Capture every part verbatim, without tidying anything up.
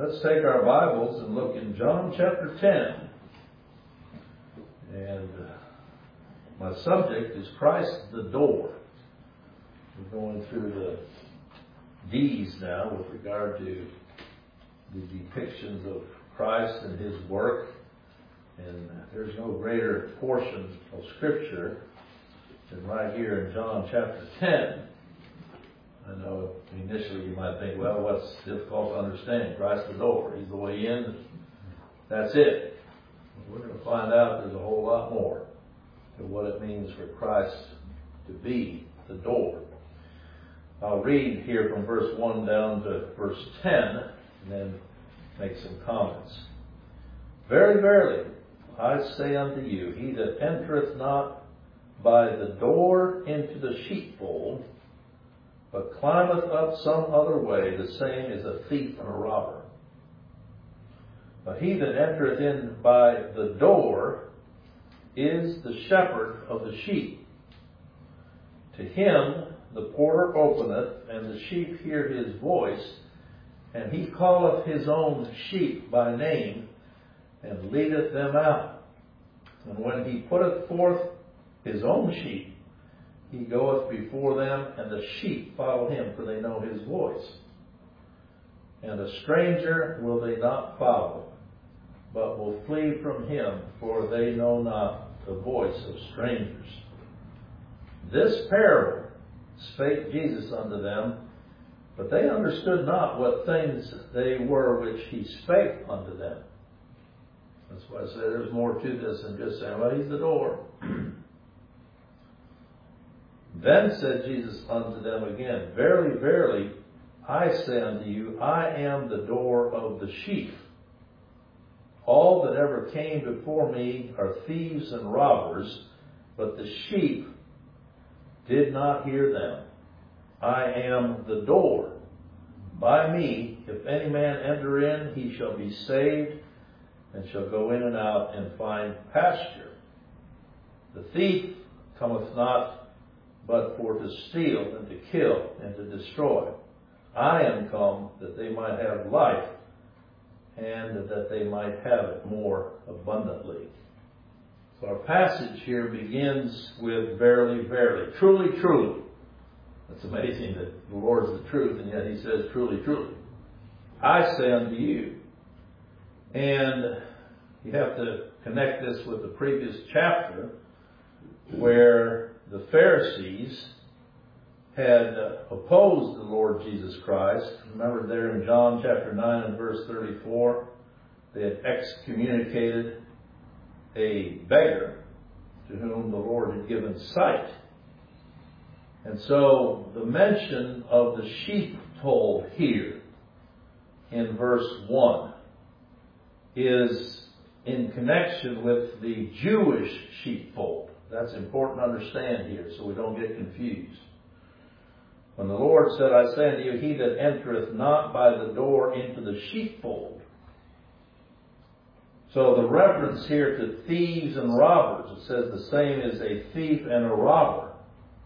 let's take our Bibles and look in John chapter ten. And my subject is Christ the door. We're going through the D's now with regard to the depictions of Christ and His work. And there's no greater portion of Scripture than right here in John chapter ten. I know initially you might think, well, what's difficult to understand? Christ the door. He's the way in. That's it. We're going to find out there's a whole lot more to what it means for Christ to be the door. I'll read here from verse one down to verse ten and then make some comments. Very verily, I say unto you, he that entereth not by the door into the sheepfold, but climbeth up some other way, the same is a thief and a robber. But he that entereth in by the door is the shepherd of the sheep. To him the porter openeth, and the sheep hear his voice, and he calleth his own sheep by name, and leadeth them out. And when he putteth forth his own sheep, he goeth before them, and the sheep follow him, for they know his voice. And a stranger will they not follow, but will flee from him, for they know not the voice of strangers. This parable spake Jesus unto them, but they understood not what things they were which he spake unto them. That's why I say there's more to this than just saying, well, he's the door. Then said Jesus unto them again, Verily, verily, I say unto you, I am the door of the sheep. All that ever came before me are thieves and robbers, but the sheep did not hear them. I am the door. By me, if any man enter in, he shall be saved, and shall go in and out and find pasture. The thief cometh not but for to steal and to kill and to destroy. I am come that they might have life, and that they might have it more abundantly. So our passage here begins with verily, verily, truly, truly. It's amazing that the Lord is the truth, and yet he says truly, truly. I say unto you. And you have to connect this with the previous chapter where the Pharisees had opposed the Lord Jesus Christ. Remember there in John chapter nine and verse thirty-four, they had excommunicated a beggar to whom the Lord had given sight. And so the mention of the sheepfold here in verse one is in connection with the Jewish sheepfold. That's important to understand here so we don't get confused. When the Lord said, I say unto you, he that entereth not by the door into the sheepfold. So the reference here to thieves and robbers, it says the same as a thief and a robber.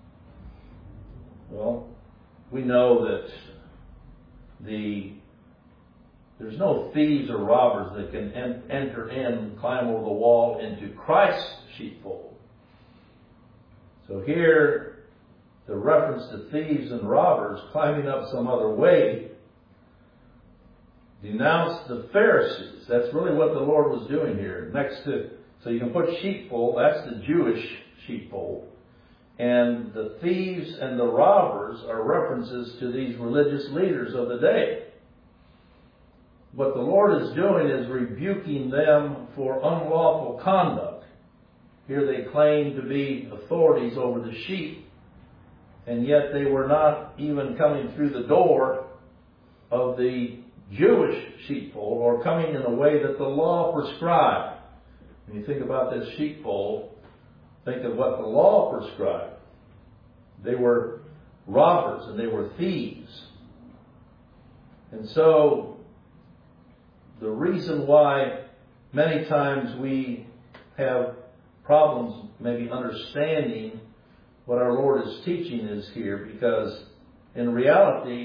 Well, we know that the there's no thieves or robbers that can en- enter in, climb over the wall into Christ's sheepfold. So here, the reference to thieves and robbers climbing up some other way denounced the Pharisees. That's really what the Lord was doing here. Next to, so you can put sheepfold, that's the Jewish sheepfold. And the thieves and the robbers are references to these religious leaders of the day. What the Lord is doing is rebuking them for unlawful conduct. Here they claim to be authorities over the sheep, and yet they were not even coming through the door of the Jewish sheepfold or coming in a way that the law prescribed. When you think about this sheepfold, think of what the law prescribed. They were robbers and they were thieves. And so the reason why many times we have problems maybe understanding what our Lord is teaching is here, because in reality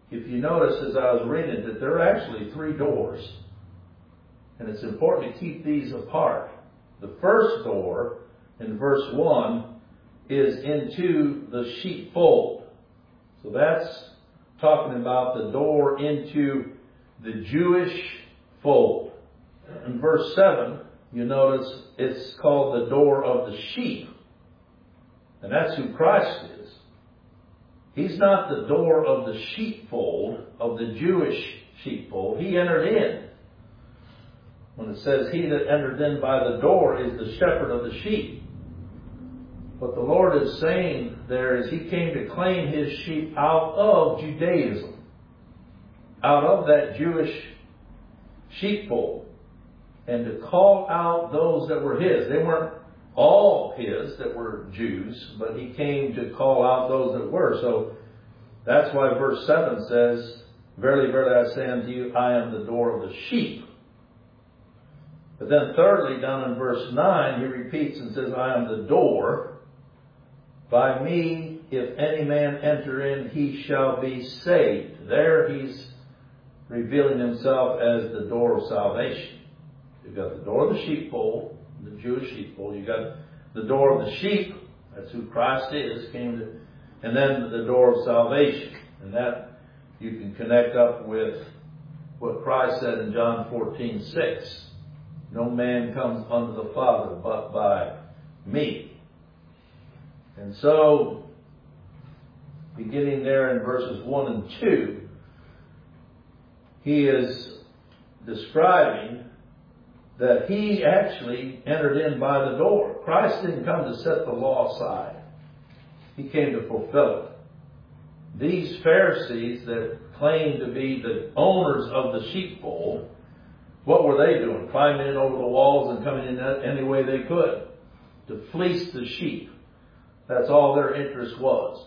if you notice as I was reading that there are actually three doors. And it's important to keep these apart. The first door in verse one is into the sheepfold. So that's talking about the door into the Jewish fold. In verse seven, you notice it's called the door of the sheep. And that's who Christ is. He's not the door of the sheepfold, of the Jewish sheepfold. He entered in. When it says, he that entered in by the door is the shepherd of the sheep. What the Lord is saying there is he came to claim his sheep out of Judaism. Out of that Jewish sheepfold. And to call out those that were his. They weren't all his that were Jews, but he came to call out those that were. So that's why verse seven says, verily, verily, I say unto you, I am the door of the sheep. But then thirdly, down in verse nine, he repeats and says, I am the door. By me, if any man enter in, he shall be saved. There he's revealing himself as the door of salvation. You've got the door of the sheepfold, the Jewish sheepfold. You've got the door of the sheep. That's who Christ is. Came to, and then the door of salvation. And that you can connect up with what Christ said in John fourteen six. No man comes unto the Father but by me. And so, beginning there in verses one and two, he is describing that he actually entered in by the door. Christ didn't come to set the law aside. He came to fulfill it. These Pharisees that claimed to be the owners of the sheepfold, what were they doing? Climbing in over the walls and coming in any way they could to fleece the sheep. That's all their interest was.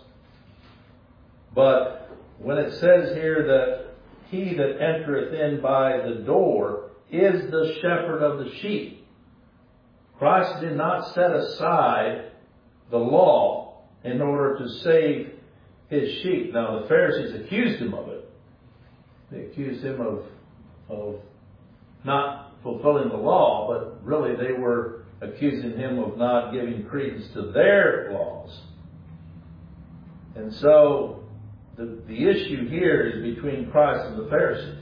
But when it says here that he that entereth in by the door is the shepherd of the sheep, Christ did not set aside the law in order to save his sheep. Now the Pharisees accused him of it. They accused him of, of not fulfilling the law, but really they were accusing him of not giving credence to their laws. And so the, the issue here is between Christ and the Pharisees,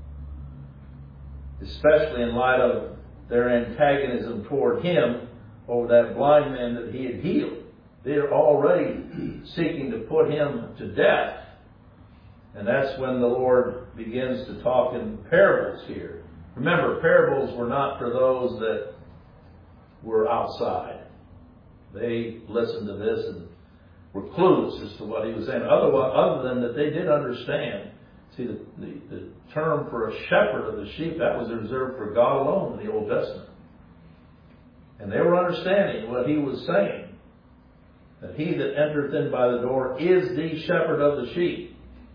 especially in light of their antagonism toward him over that blind man that he had healed. They're already seeking to put him to death. And that's when the Lord begins to talk in parables here. Remember, parables were not for those that were outside. They listened to this and were clueless as to what he was saying. Otherwise, other than that they did understand. See, the, the, the term for a shepherd of the sheep, that was reserved for God alone in the Old Testament. And they were understanding what he was saying. That he that entereth in by the door is the shepherd of the sheep.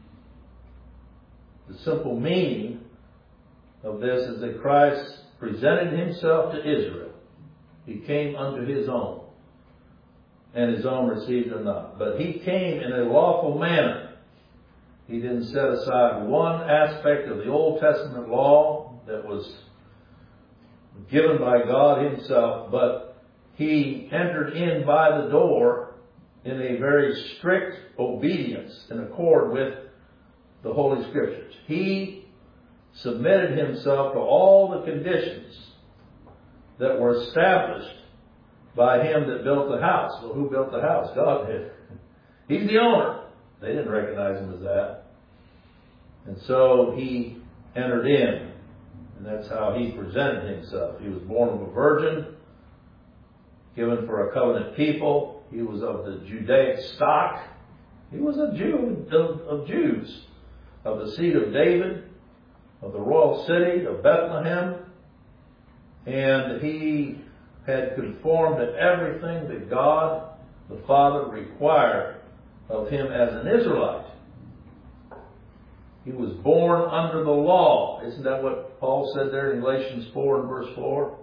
The simple meaning of this is that Christ presented himself to Israel. He came unto his own, and his own received him not. But he came in a lawful manner. He didn't set aside one aspect of the Old Testament law that was given by God himself, but he entered in by the door in a very strict obedience in accord with the Holy Scriptures. He submitted himself to all the conditions that were established by him that built the house. Well, who built the house? God did. He's the owner. They didn't recognize him as that. And so he entered in. And that's how he presented himself. He was born of a virgin, given for a covenant people. He was of the Judaic stock. He was a Jew of, of Jews, of the seed of David, of the royal city of Bethlehem. And he had conformed to everything that God the Father required of him as an Israelite. He was born under the law. Isn't that what Paul said there in Galatians four and verse four?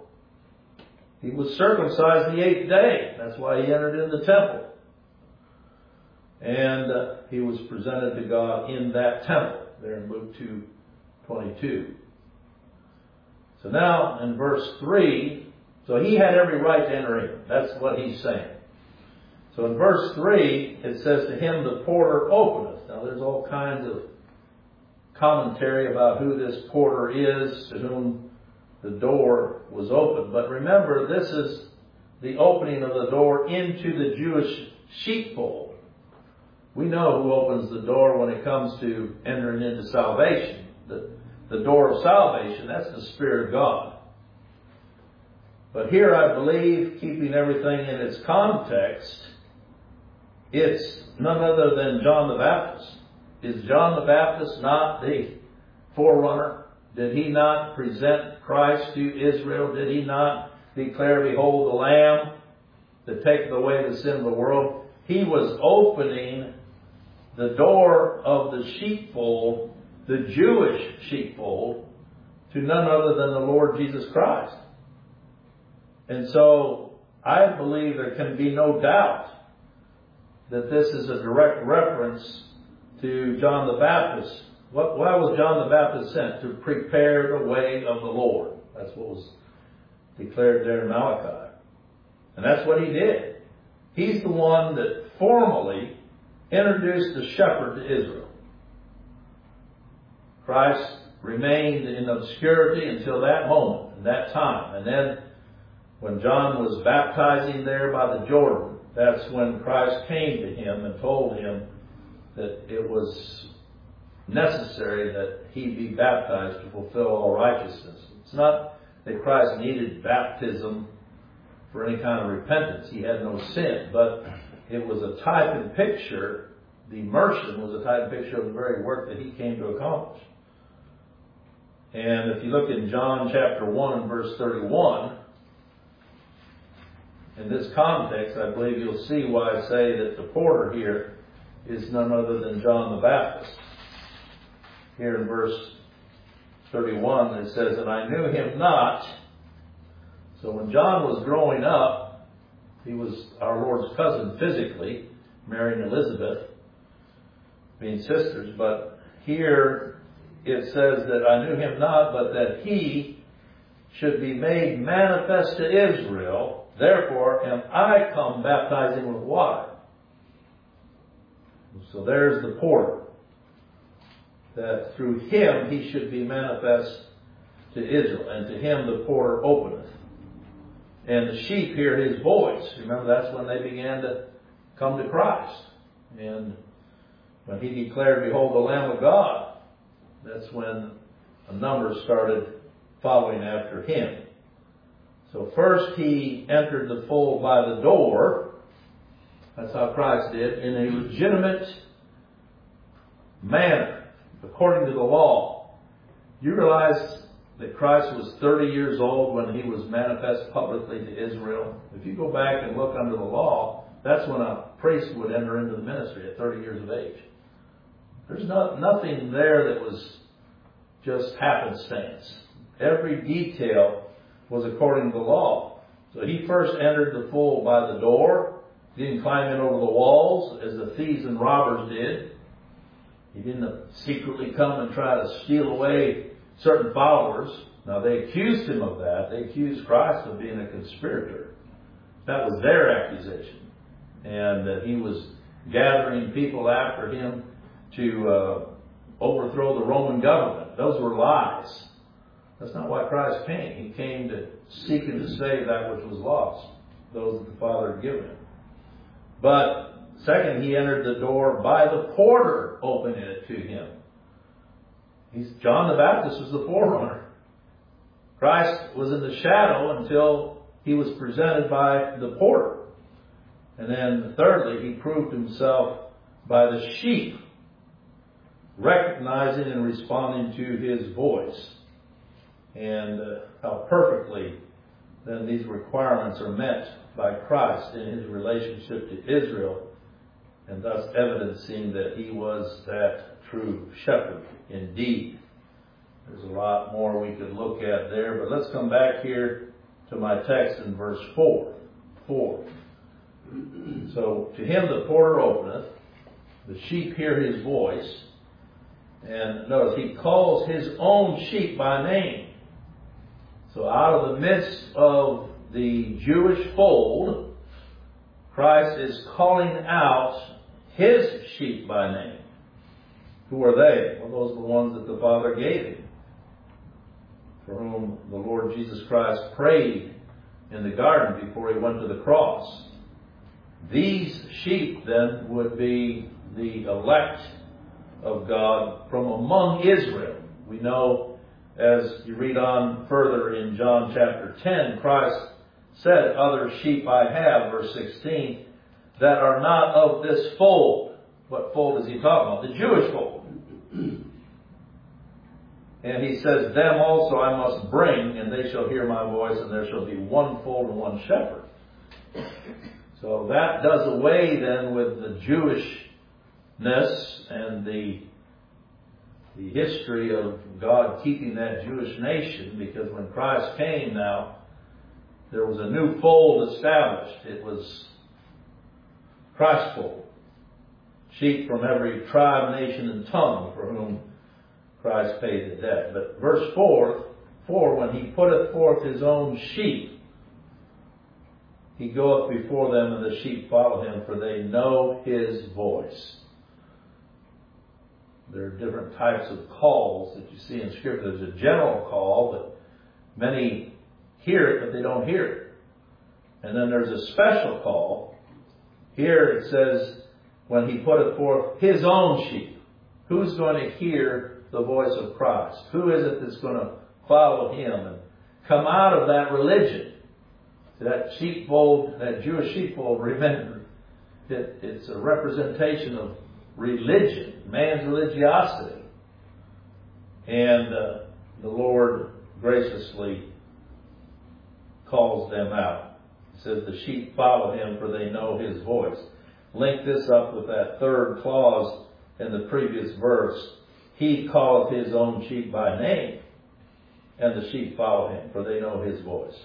He was circumcised the eighth day. That's why he entered in the temple. And uh, he was presented to God in that temple, there in Luke two twenty-two. So now in verse three, so he had every right to enter in. That's what he's saying. So in verse three, it says, to him the porter openeth. Now there's all kinds of commentary about who this porter is, to whom the door was opened. But remember, this is the opening of the door into the Jewish sheepfold. We know who opens the door when it comes to entering into salvation. The, the door of salvation, that's the Spirit of God. But here I believe, keeping everything in its context, it's none other than John the Baptist. Is John the Baptist not the forerunner? Did he not present Christ to Israel? Did he not declare, behold the Lamb that taketh away the sin of the world? He was opening the door of the sheepfold, the Jewish sheepfold, to none other than the Lord Jesus Christ. And so I believe there can be no doubt that this is a direct reference to John the Baptist. What, why was John the Baptist sent? To prepare the way of the Lord. That's what was declared there in Malachi. And that's what he did. He's the one that formally introduced the shepherd to Israel. Christ remained in obscurity until that moment, and that time. And then when John was baptizing there by the Jordan, that's when Christ came to him and told him that it was necessary that he be baptized to fulfill all righteousness. It's not that Christ needed baptism for any kind of repentance. He had no sin. But it was a type and picture, the immersion was a type and picture of the very work that he came to accomplish. And if you look in John chapter one and verse thirty-one, in this context, I believe you'll see why I say that the porter here is none other than John the Baptist. Here in verse thirty-one, it says, and I knew him not. So when John was growing up, he was our Lord's cousin physically, Mary and Elizabeth, being sisters. But here it says that I knew him not, but that he should be made manifest to Israel. Therefore am I come baptizing with water. So there's the porter. That through him he should be manifest to Israel. And to him the porter openeth. And the sheep hear his voice. Remember, that's when they began to come to Christ. And when he declared, behold the Lamb of God, that's when a number started following after him. So first he entered the fold by the door. That's how Christ did, in a legitimate manner, according to the law. You realize that Christ was thirty years old when he was manifest publicly to Israel. If you go back and look under the law, that's when a priest would enter into the ministry at thirty years of age. There's not, nothing there that was just happenstance. Every detail was according to the law. So he first entered the fold by the door. He didn't climb in over the walls as the thieves and robbers did. He didn't secretly come and try to steal away certain followers. Now they accused him of that. They accused Christ of being a conspirator. That was their accusation. And that he was gathering people after him to uh, overthrow the Roman government. Those were lies. That's not why Christ came. He came to seek and to save that which was lost, those that the Father had given him. But second, he entered the door by the porter opening it to him. He's, John the Baptist was the forerunner. Christ was in the shadow until he was presented by the porter. And then thirdly, he proved himself by the sheep, recognizing and responding to his voice. And uh, how perfectly then these requirements are met by Christ in his relationship to Israel, and thus evidencing that he was that true shepherd indeed. There's a lot more we could look at there, but let's come back here to my text in verse four. Four. So, to him the porter openeth, The sheep hear his voice. And notice, he calls his own sheep by name. So out of the midst of the Jewish fold, Christ is calling out his sheep by name. Who are they? Well, those are the ones that the Father gave him, for whom the Lord Jesus Christ prayed in the garden before he went to the cross. These sheep then would be the elect of God from among Israel. We know, as you read on further in John chapter ten, Christ said, "Other sheep I have," verse sixteen, "that are not of this fold." What fold is he talking about? The Jewish fold. And he says, "Them also I must bring, and they shall hear my voice, and there shall be one fold and one shepherd." So that does away then with the Jewishness and the, the history of God keeping that Jewish nation, because when Christ came now, there was a new fold established. It was Christ's fold. Sheep from every tribe, nation, and tongue for whom Christ paid the debt. But verse four, four, when he putteth forth his own sheep, he goeth before them, and the sheep follow him, for they know his voice. There are different types of calls that you see in Scripture. There's a general call, but many hear it, but they don't hear it. And then there's a special call. Here it says, when he putteth forth his own sheep. Who's going to hear the voice of Christ? Who is it that's going to follow him and come out of that religion? That sheepfold, that Jewish sheepfold, remember, it, it's a representation of religion, man's religiosity. And uh, the Lord graciously calls them out. He says, "The sheep follow him, for they know his voice." Link this up with that third clause in the previous verse. "He calleth his own sheep by name, and the sheep follow him, for they know his voice."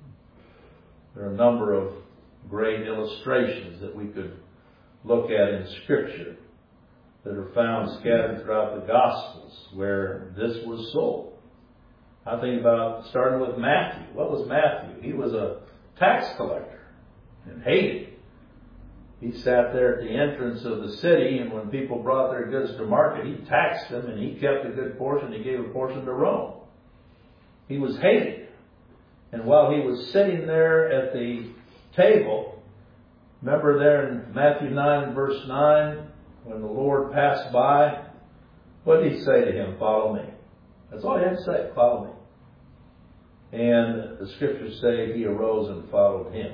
There are a number of great illustrations that we could look at in Scripture that are found scattered throughout the Gospels where this was so. I think about starting with Matthew. What was Matthew? He was a tax collector and hated. He sat there at the entrance of the city, and when people brought their goods to market, he taxed them, and he kept a good portion. He gave a portion to Rome. He was hated. And while he was sitting there at the table, remember there in Matthew nine, verse nine, when the Lord passed by, what did he say to him? "Follow me." That's all he had to say, "Follow me." And the Scriptures say he arose and followed him.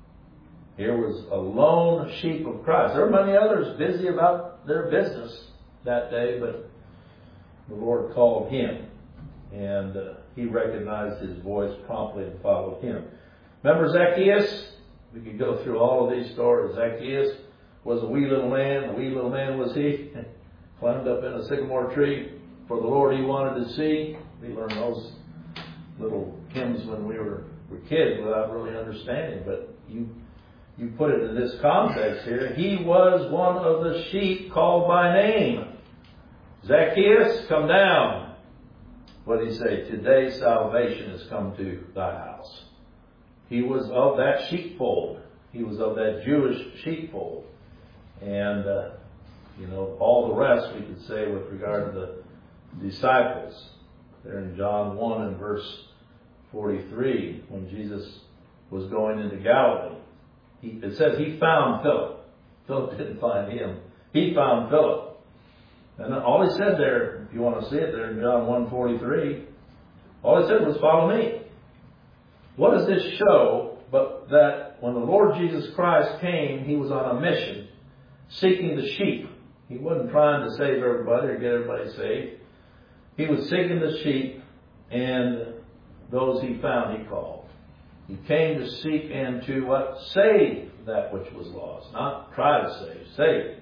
Here was a lone sheep of Christ. There were many others busy about their business that day, but the Lord called him. And uh, he recognized his voice promptly and followed him. Remember Zacchaeus? We could go through all of these stories. Zacchaeus was a wee little man. A wee little man was he. Climbed up in a sycamore tree for the Lord he wanted to see. We learned those little hymns when we were, were kids without really understanding. But you, you put it in this context here. He was one of the sheep called by name. Zacchaeus, come down. What did he say? "Today salvation has come to thy house." He was of that sheepfold. He was of that Jewish sheepfold. And, uh, you know, all the rest we could say with regard to the disciples. There in John one and verse forty-three, when Jesus was going into Galilee, he, it says he found Philip. Philip didn't find him. He found Philip. And all he said there, if you want to see it there in John one forty-three, all he said was, "Follow me." What does this show but that when the Lord Jesus Christ came, he was on a mission, seeking the sheep. He wasn't trying to save everybody or get everybody saved. He was seeking the sheep, and those he found he called. He came to seek and to what? Save that which was lost. Not try to save, save.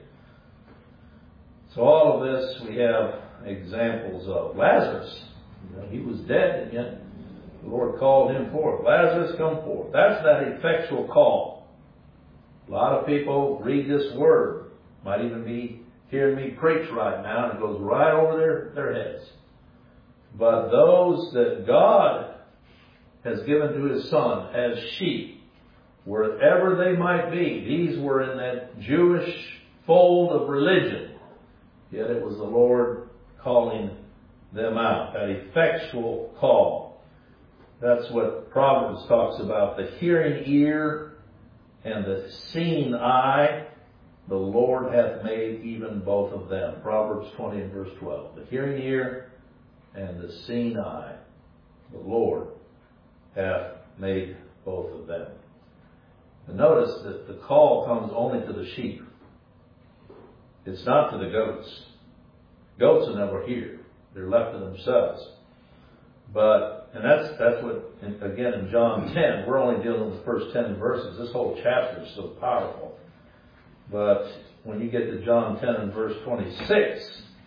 So all of this we have examples of. Lazarus, you know, he was dead, and yet the Lord called him forth. "Lazarus, come forth." That's that effectual call. A lot of people read this word. Might even be hearing me preach right now, and it goes right over their, their heads. But those that God has given to His Son as sheep, wherever they might be, these were in that Jewish fold of religion. Yet it was the Lord calling them out, that effectual call. That's what Proverbs talks about, the hearing ear and the seeing eye. The Lord hath made even both of them. Proverbs twenty and verse twelve. The hearing ear and the seeing eye. The Lord hath made both of them. And notice that the call comes only to the sheep. It's not to the goats. Goats will never hear. They're left to themselves. But, and that's that's what, again, in John ten, we're only dealing with the first ten verses. This whole chapter is so powerful. But when you get to John ten and verse twenty-six,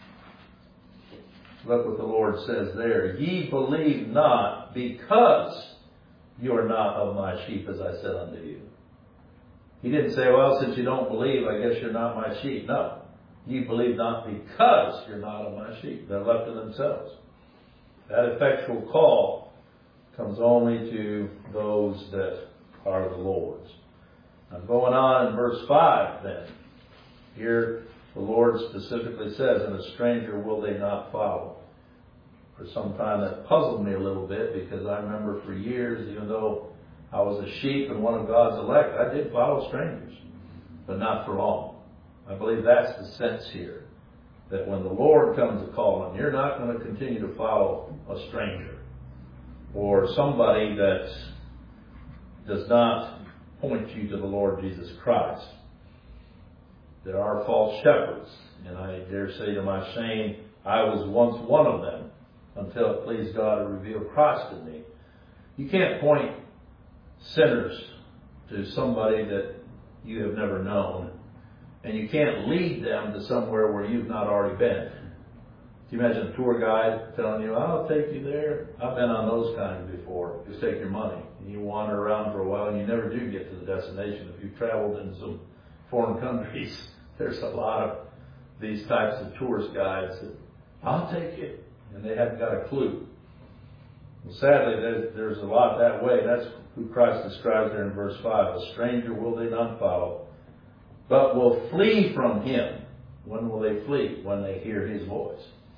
look what the Lord says there. Ye believe not, because you are not of my sheep, as I said unto you. He didn't say, well, since you don't believe, I guess you're not my sheep. No. Ye believe not because you're not of my sheep. They're left to themselves. That effectual call comes only to those that are the Lord's. Now going on in verse five then. Here the Lord specifically says, and a stranger will they not follow. For some time that puzzled me a little bit, because I remember for years, even though I was a sheep and one of God's elect, I did follow strangers, but not for long. I believe that's the sense here, that when the Lord comes a calling, you're not going to continue to follow a stranger or somebody that does not point you to the Lord Jesus Christ. There are false shepherds, and I dare say to my shame, I was once one of them until it pleased God to reveal Christ to me. You can't point sinners to somebody that you have never known, and you can't lead them to somewhere where you've not already been. Can you imagine a tour guide telling you, I'll take you there? I've been on those kinds before. Just take your money. And you wander around for a while and you never do get to the destination. If you've traveled in some foreign countries, there's a lot of these types of tourist guides that, I'll take you. And they haven't got a clue. Well, sadly, there's a lot that way. That's who Christ describes there in verse five. A stranger will they not follow, but will flee from him. When will they flee? When they hear his voice.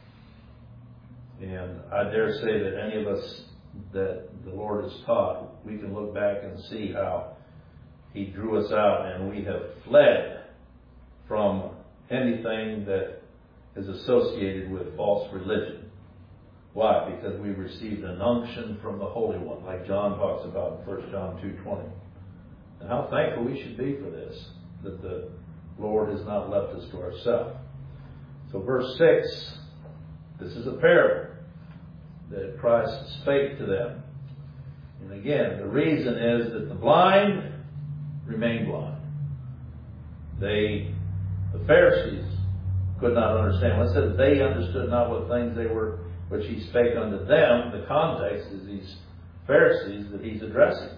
And I dare say that any of us that the Lord has taught, we can look back and see how he drew us out, and we have fled from anything that is associated with false religion. Why? Because we received an unction from the Holy One, like John talks about in First John two twenty. And how thankful we should be for this, that the Lord has not left us to ourselves. So verse six, this is a parable that Christ spake to them. And again, the reason is that the blind remain blind. They, the Pharisees, could not understand. When it says they understood not what things they were, which he spake unto them, the context is these Pharisees that he's addressing.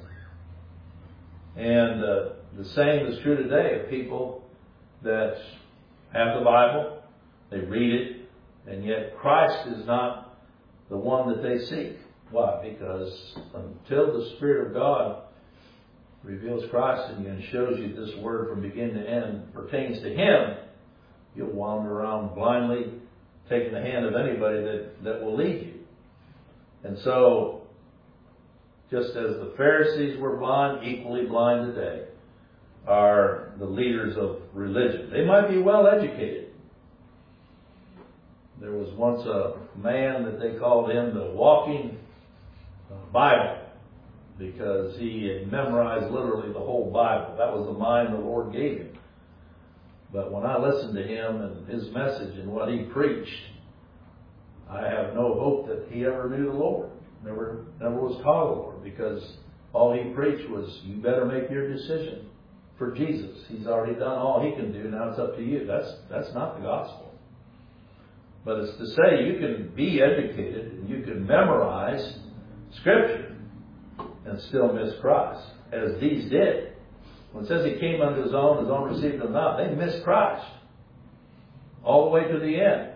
And uh, the same is true today of people that have the Bible, they read it, and yet Christ is not the one that they seek. Why? Because until the Spirit of God reveals Christ in you and shows you this word from beginning to end pertains to him, you'll wander around blindly, taking the hand of anybody that, that will lead you. And so, just as the Pharisees were blind, equally blind today are the leaders of religion. They might be well educated. There was once a man that they called him the walking Bible, because he had memorized literally the whole Bible. That was the mind the Lord gave him. But when I listened to him and his message and what he preached, I have no hope that he ever knew the Lord. Never, never was taught the Lord, because all he preached was, you better make your decision for Jesus. He's already done all he can do. Now it's up to you. That's, that's not the gospel. But it's to say you can be educated and you can memorize Scripture and still miss Christ, as these did. When it says he came unto his own, his own received him not, they missed Christ. all the way to the end.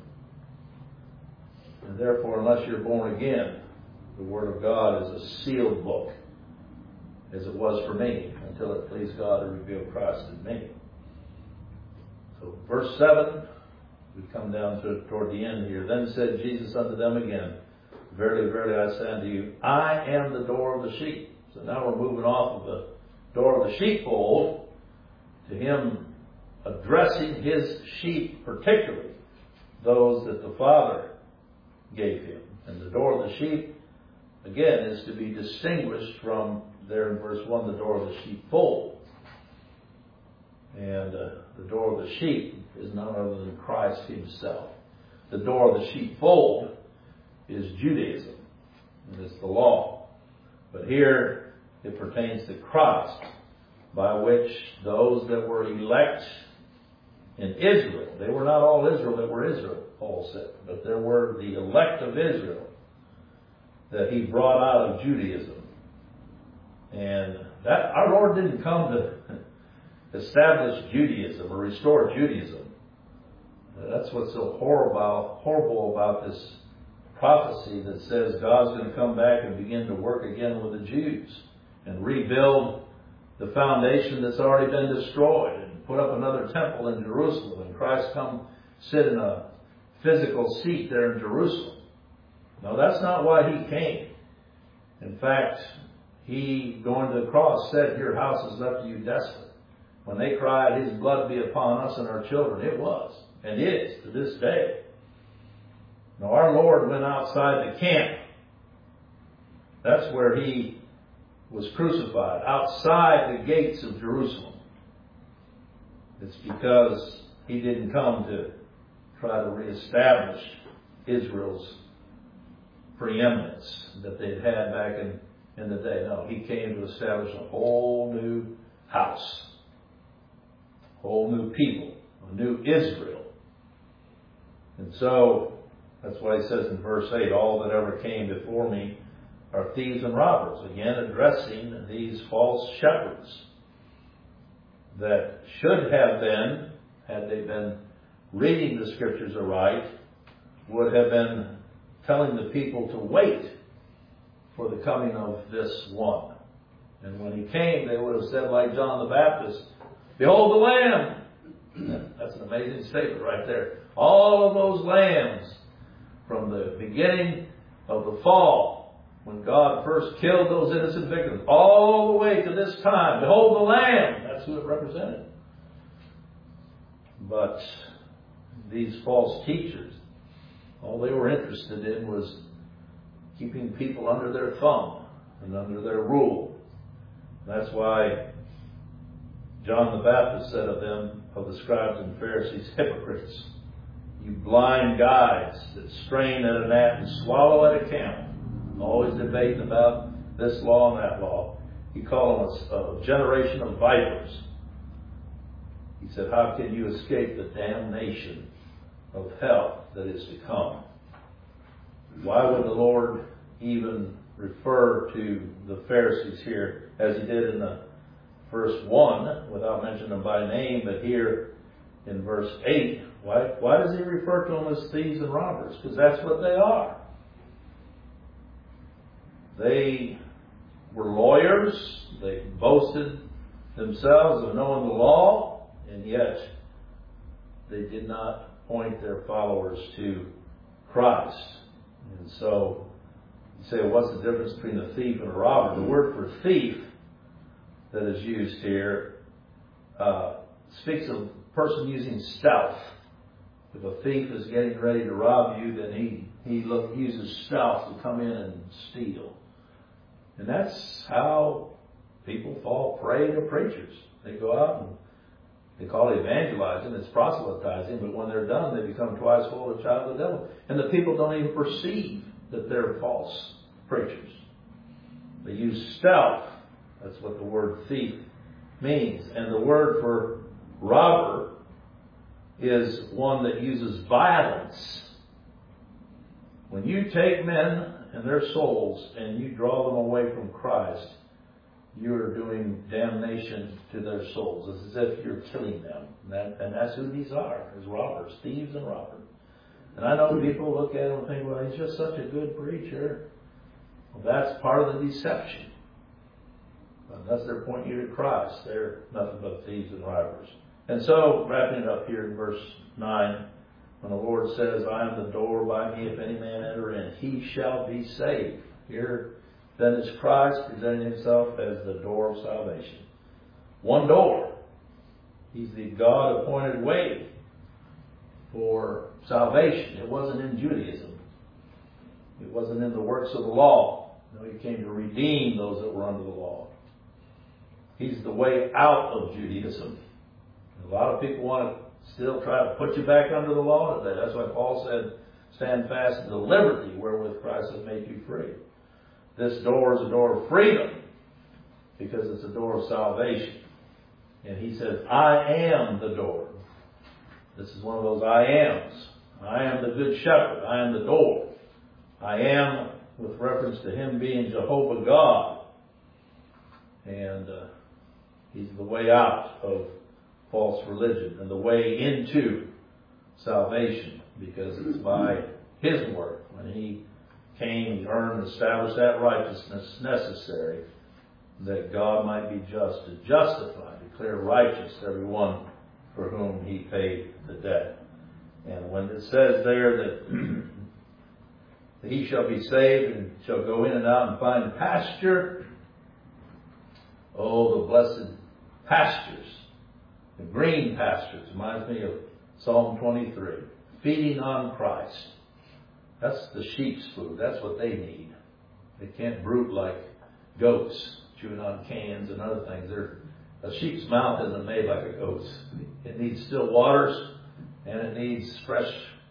And therefore, unless you're born again, the Word of God is a sealed book, as it was for me, until it pleased God to reveal Christ in me. So verse seven, we come down to toward the end here. Then said Jesus unto them again, Verily, verily, I say unto you, I am the door of the sheep. So now we're moving off of the door of the sheepfold to him addressing his sheep, particularly those that the Father gave him. And the door of the sheep, again, is to be distinguished from, there in verse one, the door of the sheepfold. And uh, the door of the sheep is none other than Christ himself. The door of the sheepfold is Judaism, and it's the law. But here it pertains to Christ, by which those that were elect in Israel, they were not all Israel that were Israel, Paul said, but there were the elect of Israel that he brought out of Judaism. And that our Lord didn't come to establish Judaism or restore Judaism. That's what's so horrible, horrible about this prophecy that says God's going to come back and begin to work again with the Jews and rebuild the foundation that's already been destroyed and put up another temple in Jerusalem, and Christ come sit in a physical seat there in Jerusalem. No, that's not why he came. In fact, he, going to the cross, said, Your house is left to you desolate. When they cried, His blood be upon us and our children, it was, and is, to this day. Now, our Lord went outside the camp. That's where He was crucified, outside the gates of Jerusalem. It's because He didn't come to try to reestablish Israel's preeminence that they'd had back in, in the day. No, He came to establish a whole new house, a whole new people, a new Israel. And so, that's why He says in verse eight, All that ever came before me are thieves and robbers. Again, addressing these false shepherds that should have been, had they been reading the Scriptures aright, would have been telling the people to wait for the coming of this one. And when He came, they would have said, like John the Baptist, Behold the Lamb! That's an amazing statement right there. All of those lambs from the beginning of the fall, when God first killed those innocent victims, all the way to this time, behold the Lamb! That's who it represented. But these false teachers, all they were interested in was keeping people under their thumb and under their rule. That's why John the Baptist said of them, of the scribes and Pharisees, hypocrites, you blind guides that strain at a gnat and swallow at a camel. Always debating about this law and that law. He called them a, a generation of vipers. He said, how can you escape the damnation of hell that is to come? Why would the Lord even refer to the Pharisees here as He did in the verse one, without mentioning them by name, but here in verse eight, why, why does He refer to them as thieves and robbers? Because that's what they are. They were lawyers. They boasted themselves of knowing the law, and yet they did not point their followers to Christ. And so you say, well, what's the difference between a thief and a robber? The word for thief that is used here uh, speaks of a person using stealth. If a thief is getting ready to rob you, then he, he look, uses stealth to come in and steal. And that's how people fall prey to preachers. They go out and they call it evangelizing, it's proselytizing, but when they're done, they become twice full of the child of the devil. And the people don't even perceive that they're false preachers. They use stealth. That's what the word thief means. And the word for robber is one that uses violence. When you take men and their souls and you draw them away from Christ, you're doing damnation to their souls. It's as if you're killing them. And, that, and that's who these are, is robbers, thieves and robbers. And I know people look at him and think, well, he's just such a good preacher. Well, that's part of the deception. Unless they're pointing you to Christ, they're nothing but thieves and robbers. And so, wrapping it up here in verse nine, when the Lord says, I am the door, by me if any man enter in, he shall be saved. Here, then is Christ presenting himself as the door of salvation. One door. He's the God-appointed way for salvation. It wasn't in Judaism. It wasn't in the works of the law. No, he came to redeem those that were under the law. He's the way out of Judaism. A lot of people want to still try to put you back under the law today. That's why Paul said, stand fast in the liberty wherewith Christ has made you free. This door is a door of freedom because it's a door of salvation. And he says, I am the door. This is one of those I ams. I am the good shepherd. I am the door. I am with reference to him being Jehovah God. And uh, he's the way out of false religion and the way into salvation, because it's by his work. When he came, he earned and established that righteousness necessary that God might be just to justify, declare righteous everyone for whom he paid the debt. And when it says there that he shall be saved and shall go in and out and find pasture, oh, the blessed pastures, the green pastures, reminds me of Psalm twenty-three, feeding on Christ. That's the sheep's food. That's what they need. They can't brood like goats, chewing on cans and other things. They're, a sheep's mouth isn't made like a goat's. It needs still waters, and it needs fresh,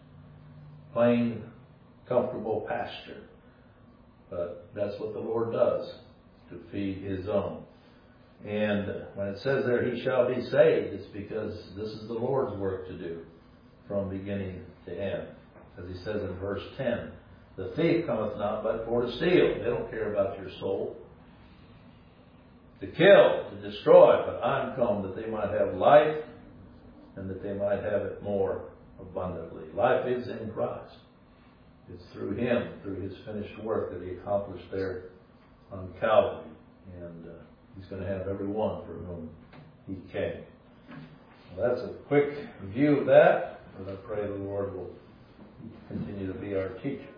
plain, comfortable pasture. But that's what the Lord does, to feed his own. And when it says there, he shall be saved, it's because this is the Lord's work to do from beginning to end. As he says in verse ten, the thief cometh not but for to steal. They don't care about your soul. To kill, to destroy, but I'm come that they might have life and that they might have it more abundantly. Life is in Christ. It's through him, through his finished work that he accomplished there on Calvary. And uh, he's going to have everyone for whom he came. Well, that's a quick view of that. And I pray the Lord will continue to be our teacher.